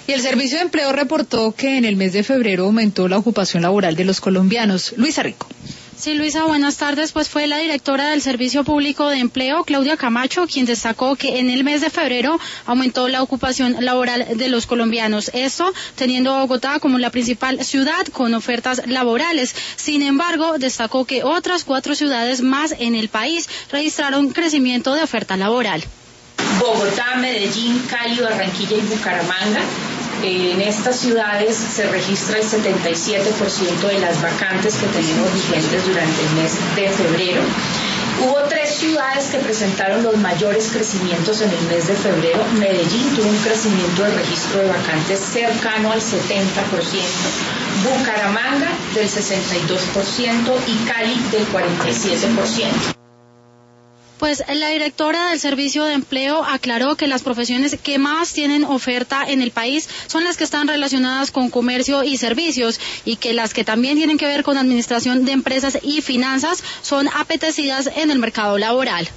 Y el Servicio de Empleo reportó que en el mes de febrero aumentó la ocupación laboral de los colombianos. Luisa Rico. Sí, Luisa, buenas tardes. Pues fue la directora del Servicio Público de Empleo, Claudia Camacho, quien destacó que en el mes de febrero aumentó la ocupación laboral de los colombianos. Esto teniendo a Bogotá como la principal ciudad con ofertas laborales. Sin embargo, destacó que otras 4 ciudades más en el país registraron crecimiento de oferta laboral. Bogotá, Medellín, Cali, Barranquilla y Bucaramanga. En estas ciudades se registra el 77% de las vacantes que tenemos vigentes durante el mes de febrero. Hubo 3 ciudades que presentaron los mayores crecimientos en el mes de febrero. Medellín tuvo un crecimiento de registro de vacantes cercano al 70%, Bucaramanga del 62% y Cali del 47%. Pues la directora del Servicio de Empleo aclaró que las profesiones que más tienen oferta en el país son las que están relacionadas con comercio y servicios y que las que también tienen que ver con administración de empresas y finanzas son apetecidas en el mercado laboral.